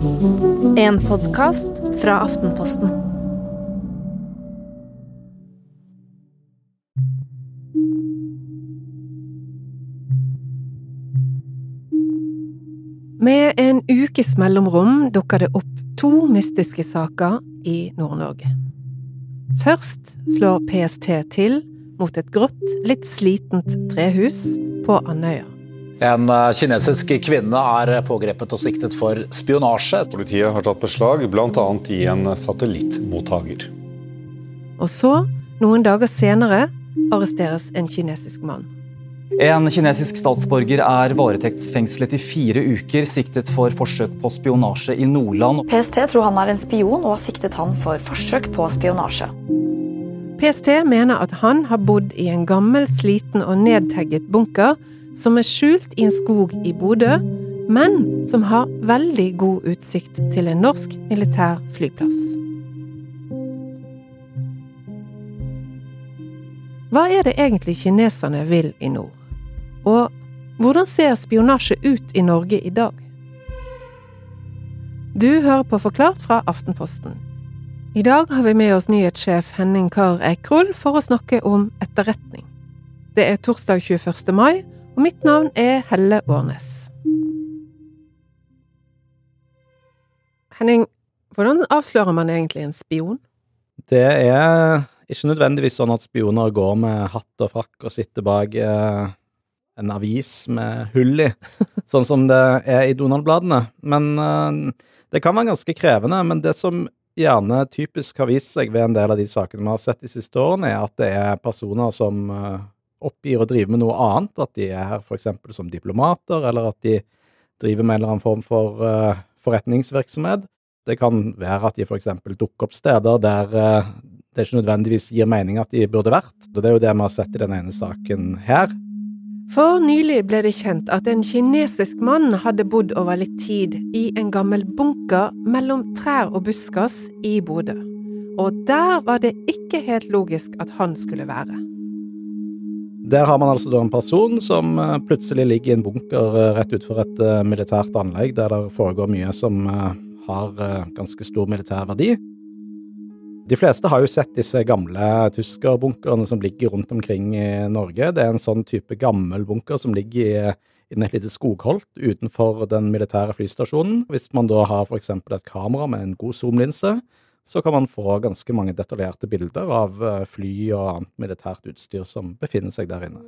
En podcast fra Aftenposten. Med en ukes mellomrom dukker det opp 2 mystiske saker i Nord-Norge. Først slår PST til mot et grått, litt slitent trehus på Andøya. En kinesisk kvinne pågrepet og siktet for spionasje. Politiet har tatt beslag, blant annet i en satellittmottager. Og så, noen dager senere, arresteres en kinesisk mann. En kinesisk statsborger varetektsfengslet i 4 uker, siktet for forsøk på spionasje i Nordland. PST tror han en spion og har siktet han for forsøk på spionasje. PST mener at han har bodd i en gammel, sliten og nedtegget bunker som skjult i en skog i Bodø, men som har veldig god utsikt til en norsk militær flyplass. Hva det egentlig kineserne vil i nord? Og hvordan ser spionasje ut i Norge i dag? Du hører på Forklart fra Aftenposten. I dag har vi med oss nyhetssjef Henning Kahr Eikrol for å snakke om etterretning. Det torsdag 21. mai, og mitt navn Helle Årnes. Henning, hvordan avslører man egentlig en spion? Det ikke nødvendigvis sånn at spioner går med hatt og frakk og sitter bak en avis med hull i, sånn som det i Donald-bladene. Men det kan være ganske krevende, men det som gjerne typisk har vist seg ved en del av de sakene vi har sett de siste årene, at det personer som oppgir å drive med noe annet, at de her for eksempel som diplomater, eller at de driver med en eller annen form for forretningsvirksomhet. Det kan være at de for eksempel dukker opp steder der det ikke nødvendigvis gir mening at de burde vært. Det jo det vi har sett i den ene saken her. For nylig ble det kjent at en kinesisk mann hadde bodd over litt tid i en gammel bunker mellom trær og buskas i Bodø. Og der var det ikke helt logisk at han skulle være. Der har man altså da en person som plutselig ligger i en bunker rett utfor et militært anlegg, der det foregår mye som har ganske stor militær verdi. De fleste har jo sett disse gamle tyskerbunkerne som ligger rundt omkring i Norge. Det en sånn type gammel bunker som ligger i et lite skogholt utenfor den militære flystasjonen. Hvis man da har for eksempel et kamera med en god zoomlinse, så kan man få ganske mange detaljerte bilder av fly og annet militært utstyr som befinner seg der inne.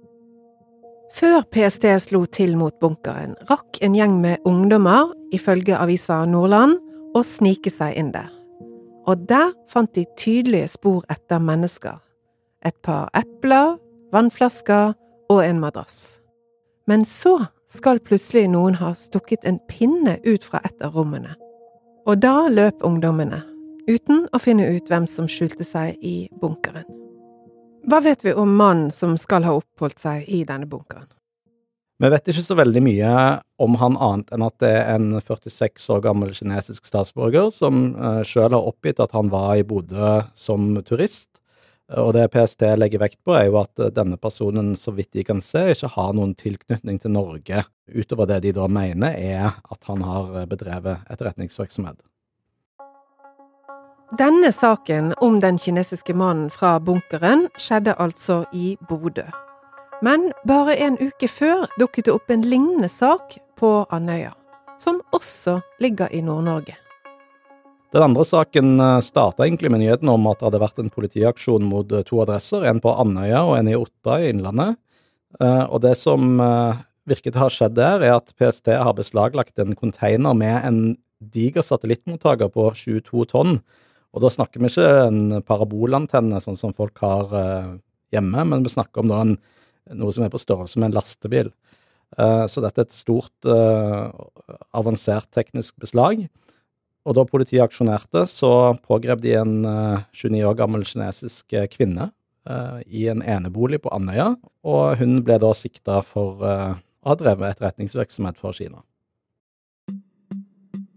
Før PST slo til mot bunkeren, rakk en gjeng med ungdommer, ifølge avisa Nordland, å snike seg inn der. Og der fant de tydelige spor etter mennesker. Et par epler, vannflasker og en madrass. Men så skal plutselig noen ha stukket en pinne ut fra et av rommene. Og da løp ungdommene, uten å finne ut hvem som skjulte seg i bunkeren. Hva vet vi om mannen som skal ha oppholdt seg i denne bunkeren? Vi vet ikke så veldig mye om han annet enn at det en 46 år gammel kinesisk statsborger som selv har oppgitt at han var i Bodø som turist. Og det PST legger vekt på jo at denne personen, så vidt de kan se, ikke har noen tilknytning til Norge, utover det de da mener at han har bedrevet etterretningsvirksomhet. Denne saken om den kinesiske mannen fra bunkeren skjedde altså i Bodø. Men bare en uke før dukket det opp en lignende sak på Andøya, som også ligger i Nord-Norge. Den andre saken startet egentlig med nyheten om at det hadde vært en politiaksjon mot 2 adresser, en på Andøya og en i Otta i Innlandet. Og det som virket å ha skjedd der, at PST har beslaglagt en container med en diger satellittmottager på 22 tonn. Og da snakker vi ikke en parabolantenne, sånn som folk har hjemme, men vi snakker om da noe som på størrelse med en lastebil. Så dette et stort, avansert teknisk beslag. Og da politiet aksjonerte, så pågrep de en 29 år gammel kinesisk kvinne i en enebolig på Andøya, og hun ble da siktet for å ha drevet etterretningsvirksomhet for Kina.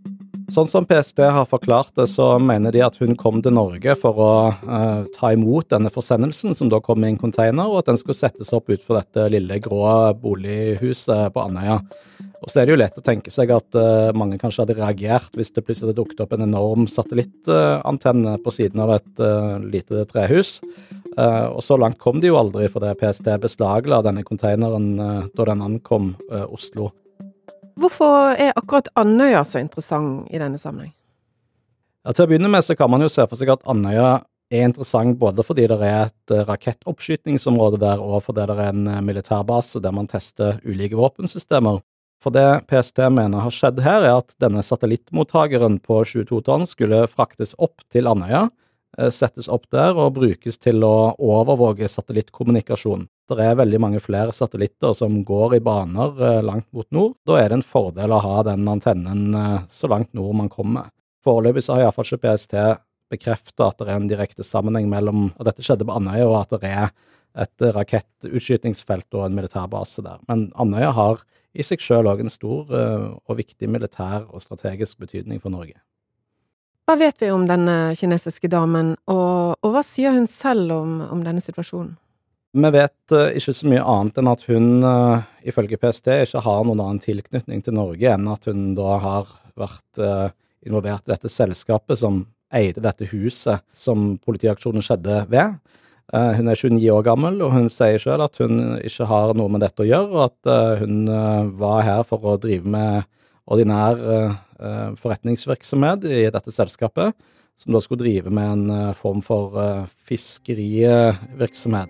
Sånn som PST har forklart det, så mener de at hun kom til Norge for å ta imot denne forsendelsen, som da kom i en container, og at den skulle settes opp ut for dette lille grå bolighuset på Andøya. Og så er det jo lett å tenke seg at mange kanskje hadde reagert hvis det plutselig hadde dukket opp en enorm satellittantenne på siden av et lite trehus. Og så langt kom de jo aldri, for det PST beslagla denne containeren da den ankom Oslo. Hvorfor er akkurat Andøya så interessant i denne sammenheng? Ja, til å begynne med så kan man jo se for seg at Andøya er interessant både fordi det er et rakettoppskytningsområde der, og fordi det er en militærbase der man tester ulike våpensystemer. For det PST mener har skjedd her, er at denne satellittmottakeren på 22 tonn skulle fraktes opp til Andøya, settes opp der og brukes til å overvåke satellittkommunikasjon. Det er veldig mange flere satellitter som går i baner langt mot nord. Da er det en fordel å ha den antennen så langt nord man kommer. Foreløpig så har i hvert fall ikke PST bekreftet at det er en direkte sammenheng mellom at dette skjedde på Andøya, og at det er et rakettutskytningsfelt og en militærbase der. Men Andøya har i seg selv også en stor og viktig militær og strategisk betydning for Norge. Hva vet vi om denne kinesiske damen, og hva sier hun selv om denne situasjonen? Vi vet ikke så mye annet enn at hun, ifølge PST, ikke har noen annen tilknytning til Norge enn at hun da har vært involvert i dette selskapet som eide dette huset som politiaksjonen skjedde ved. Hun er 29 år gammel, og hun sier selv at hun ikke har noe med dette å gjøre, og at hun var her for å drive med ordinær forretningsvirksomhet i dette selskapet, som da skulle drive med en form for fiskerivirksomhet.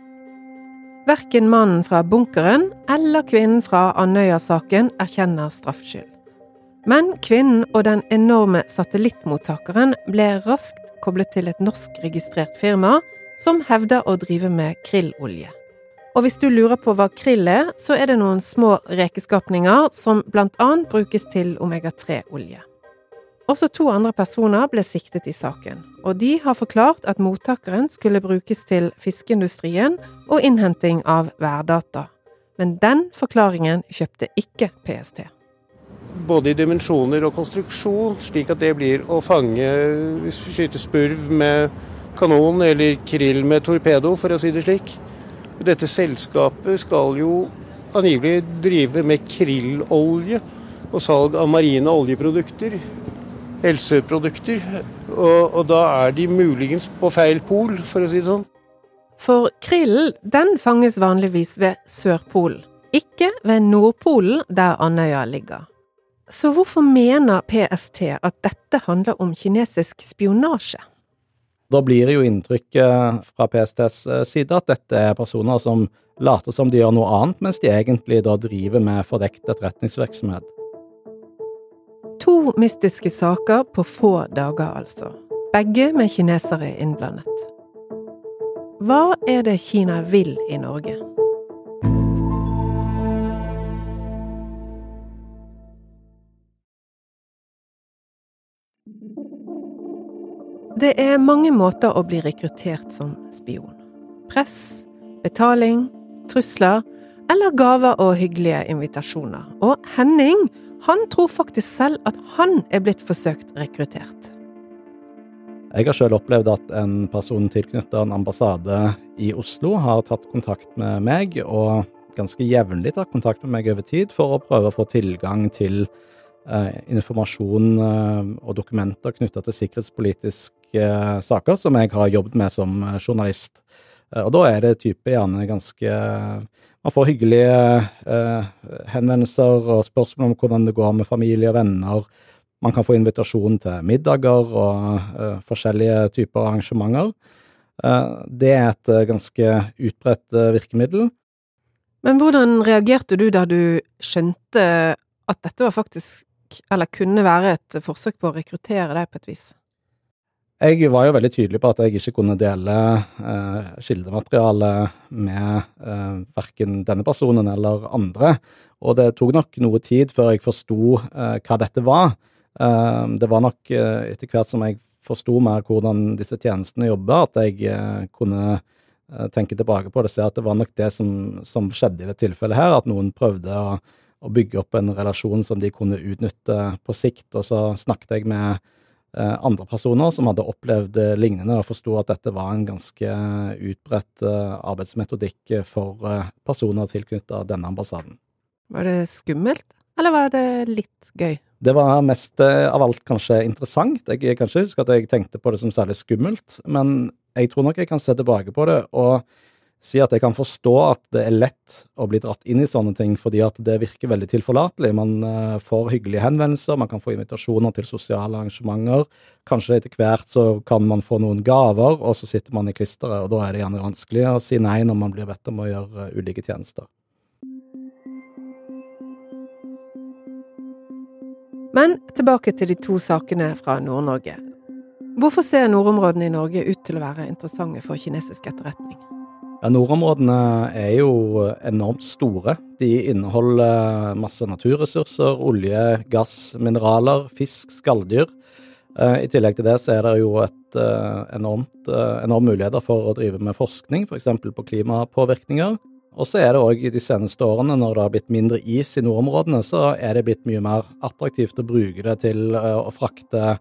Hverken mannen fra bunkeren eller kvinnen fra Andøya-saken erkjenner straffskyld. Men kvinnen og den enorme satellittmottakeren ble raskt koblet til et norsk registrert firma som hevder å drive med krillolje. Og hvis du lurer på hva krill er, så er det noen små rekeskapninger som blant annet brukes til omega-3-olje. Også 2 andre personer ble siktet i saken, og de har forklart at mottakeren skulle brukes til fiskeindustrien og innhenting av værdata. Men den forklaringen kjøpte ikke PST. Både i dimensjoner og konstruksjon, slik at det blir å fange, hvis vi skyter spurv med kanon eller krill med torpedo, for å si det slik. Dette selskapet skal jo angivelig drive med krillolje og salg av marine oljeprodukter, helseprodukter, og da er de muligens på feil pol, for å si det sånn. For krillen, den fanges vanligvis ved Sørpolen, ikke ved Nordpolen der Andøya ligger. Så hvorfor mener PST at dette handler om kinesisk spionasje? Da blir det jo inntrykket fra PSTs side at dette er personer som later som de gjør noe annet, mens de egentlig da driver med fordekt etterretningsvirksomhet. 2 mystiske saker på få dager altså. Begge med kinesere innblandet. Hva er det Kina vil i Norge? Det er mange måter å bli rekruttert som spion. Press, betaling, trusler eller gaver og hyggelige invitasjoner. Og Henning, han tror faktisk selv at han er blitt forsøkt rekruttert. Jeg har selv opplevd at en person tilknyttet en ambassade i Oslo har tatt kontakt med meg, og ganske jevnlig tatt kontakt med meg over tid for å prøve å få tilgang til informasjon og dokumenter knyttet til sikkerhetspolitiske saker som jeg har jobbet med som journalist. Og da er det gjerne ganske... Man får hyggelige henvendelser og spørsmål om hvordan det går med familie og venner. Man kan få invitasjon til middager og forskjellige typer arrangementer. Det er et ganske utbredt virkemiddel. Men hvordan reagerte du da du skjønte at dette var faktisk, eller kunne være et forsøk på å rekruttere deg på et vis? Jeg var jo veldig tydelig på at jeg ikke kunne dele kildemateriale med hverken denne personen eller andre, og det tok nok noe tid før jeg forstod hva dette var. Det var nok etter hvert som jeg forstod mer hvordan disse tjenestene jobbet, at jeg kunne tenke tilbake på det og se at det var nok det som skjedde i det tilfellet her, at noen prøvde å og bygge opp en relasjon som de kunne utnytte på sikt. Og så snakket jeg med andre personer som hadde opplevd lignende, og forstod at dette var en ganske utbredt arbeidsmetodikk for personer tilknyttet denne ambassaden. Var det skummelt, eller var det litt gøy? Det var mest av alt kanskje interessant. Jeg kan ikke huske at jeg tenkte på det som særlig skummelt, men jeg tror nok jeg kan se tilbake på det og si at jeg kan forstå at det lett å bli dratt inn i sånne ting, fordi at det virker veldig tilforlatelig. Man får hyggelige henvendelser, man kan få invitasjoner til sosiale arrangementer. Kanskje etter hvert så kan man få noen gaver, og så sitter man i klisteret, og da det gjerne vanskelig å si nei når man blir bedt om å gjøre ulike tjenester. Men tilbake til de 2 sakene fra Nord-Norge. Hvorfor ser nordområdene i Norge ut til å være interessante for kinesisk etterretning? Ja, nordområdene jo enormt store. De inneholder masse naturressurser, olje, gass, mineraler, fisk, skalldyr. I tillegg til det så det jo enorm muligheter for å drive med forskning, for eksempel på klimapåvirkninger. Og så det også de seneste årene, når det har blitt mindre is i nordområdene, så det blitt mye mer attraktivt å bruke det til å frakte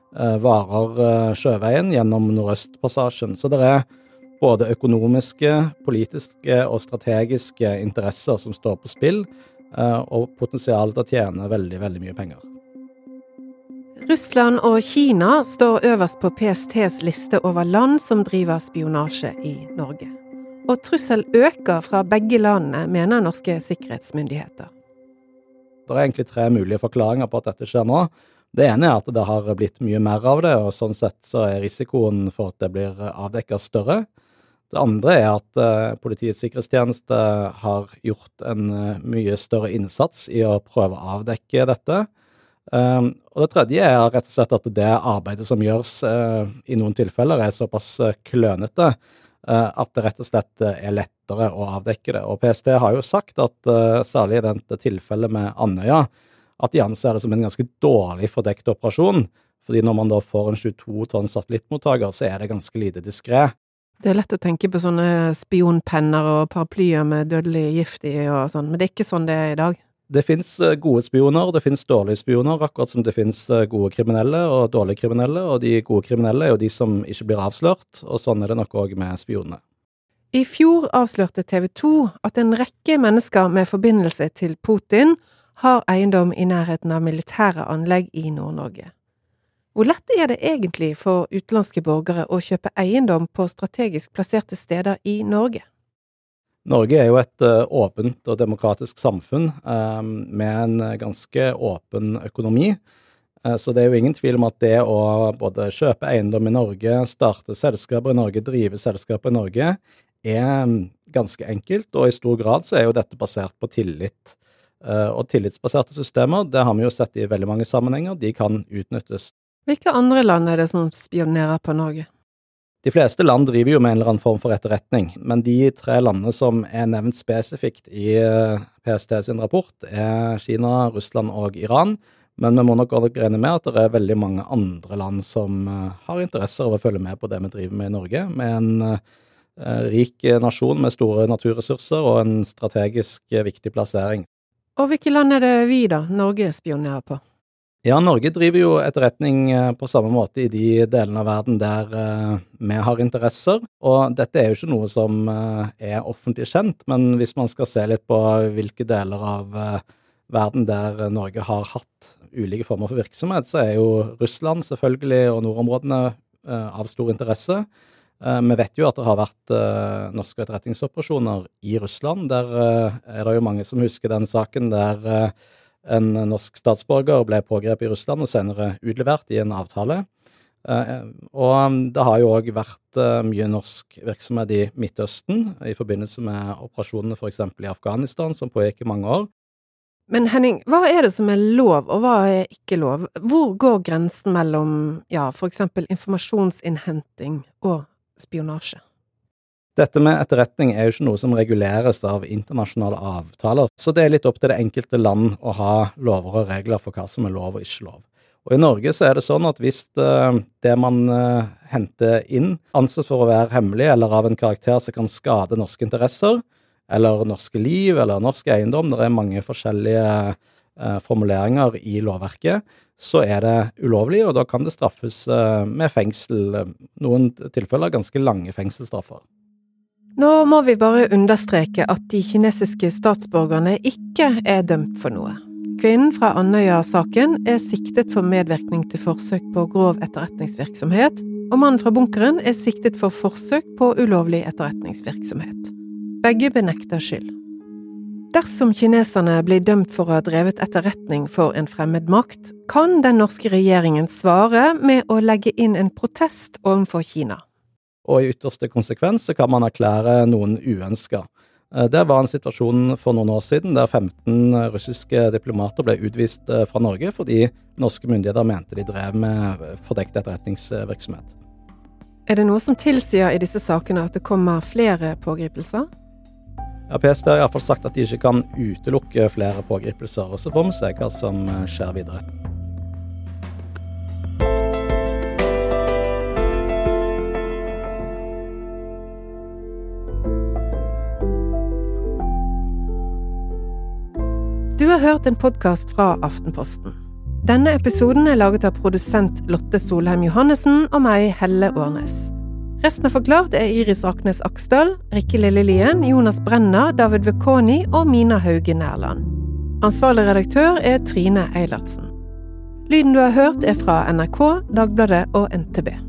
varer sjøveien gjennom Nordøstpassasjen. Så det både økonomiske, politiske og strategiske interesser som står på spill, og potensialet til å tjene veldig, veldig mye penger. Russland og Kina står øverst på PSTs liste over land som driver spionasje i Norge. Og trussel øker fra begge landene, mener norske sikkerhetsmyndigheter. Det egentlig 3 mulige forklaringer på at dette skjer nå. Det ene at det har blitt mye mer av det, og sånn sett så risikoen for at det blir avdekket større. Det andre at Politiets sikkerhetstjeneste har gjort en mye større innsats i å prøve å avdekke dette. Og det tredje rett og slett at det arbeidet som gjøres i noen tilfeller såpass klønete at det rett og slett lettere å avdekke det. Og PST har jo sagt at særlig i dette tilfellet med Andøya, at de anser det som en ganske dårlig fordekt operasjon, fordi når man da får en 22 tonn satellittmottaker, så det ganske lite diskret. Det lett å tenke på sånne spionpenner og paraplyer med dødelig gift i og sånn, men det ikke sånn det i dag. Det finnes gode spioner, det finnes dårlige spioner, akkurat som det finnes gode kriminelle og dårlige kriminelle, og de gode kriminelle jo de som ikke blir avslørt, og sånn det nok også med spionene. I fjor avslørte TV 2 at en rekke mennesker med forbindelse til Putin har eiendom i nærheten av militære anlegg i Nord-Norge. Hvor lett det egentlig for utenlandske borgere å kjøpe eiendom på strategisk plasserte steder i Norge? Norge jo et åpent og demokratisk samfunn med en ganske åpen økonomi. Så det jo ingen tvil om at det å både kjøpe eiendom i Norge, starte selskaper i Norge, drive selskaper i Norge, ganske enkelt, og i stor grad så jo dette basert på tillit. Og tillitsbaserte systemer, det har vi jo sett i veldig mange sammenhenger, de kan utnyttes. Hvilke andre land det som spionerer på Norge? De fleste land driver jo med en eller annen form for etterretning, men de 3 landene som nevnt spesifikt i PST sin rapport Kina, Russland og Iran, men vi må nok også regne med at det veldig mange andre land som har interesser av å følge med på det vi driver med i Norge, med en rik nasjon med store naturressurser og en strategisk viktig plassering. Og hvilke land det vi da, Norge spionerer på? Ja, Norge driver jo etterretning på samme måte i de delene av verden der vi har interesser, og dette jo ikke noe som offentlig kjent, men hvis man skal se litt på hvilke deler av verden der Norge har hatt ulike former for virksomhet, så jo Russland selvfølgelig og nordområdene av stor interesse. Vi vet jo at det har vært norske etterretningsoperasjoner i Russland, der det jo mange som husker den saken der en norsk statsborger ble pågrepet i Russland og senere utlevert i en avtale. Og det har jo også vært mye norsk virksomhet i Midtøsten i forbindelse med operasjonene for eksempel i Afghanistan, som pågikk i mange år. Men Henning, hva det som lov, og hva ikke lov? Hvor går grensen mellom, for eksempel informasjonsinnhenting og spionasje? Dette med etterretning jo ikke noe som reguleres av internasjonale avtaler, så det litt opp til det enkelte land å ha lover og regler for hva som lov og ikke lov. Og i Norge så det sånn at hvis det man henter inn anses for å være hemmelig eller av en karakter som kan skade norske interesser, eller norske liv, eller norsk eiendom, det mange forskjellige formuleringer i lovverket, så det ulovlig, og da kan det straffes med fengsel, noen tilfeller ganske lange fengselsstraffer. Nå må vi bare understreke at de kinesiske statsborgerne ikke dømt for noe. Kvinnen fra Andøya-saken siktet for medvirkning til forsøk på grov etterretningsvirksomhet, og mannen fra bunkeren siktet for forsøk på ulovlig etterretningsvirksomhet. Begge benekter skyld. Dersom kineserne blir dømt for å ha drevet etterretning for en fremmed makt, kan den norske regjeringen svare med å legge inn en protest overfor Kina. Og i ytterste konsekvens så kan man erklære noen uønsket. Det var en situasjon for noen år siden der 15 russiske diplomater ble utvist fra Norge fordi norske myndigheter mente de drev med fordekt etterretningsvirksomhet. Det noe som tilsier i disse sakene at det kommer flere pågripelser? Ja, PST har i hvert fall sagt at de ikke kan utelukke flere pågripelser, og så får vi se hva som skjer videre. Du har hørt en podcast fra Aftenposten. Denne episoden laget av produsent Lotte Solheim Johannessen og meg, Helle Årnes. Resten av Forklart Iris Raknes Aksdal, Rikke Lillelien, Jonas Brenna, David Vekoni og Mina Hauge Nærland. Ansvarlig redaktør Trine Eilertsen. Lyden du har hørt fra NRK, Dagbladet og NTB.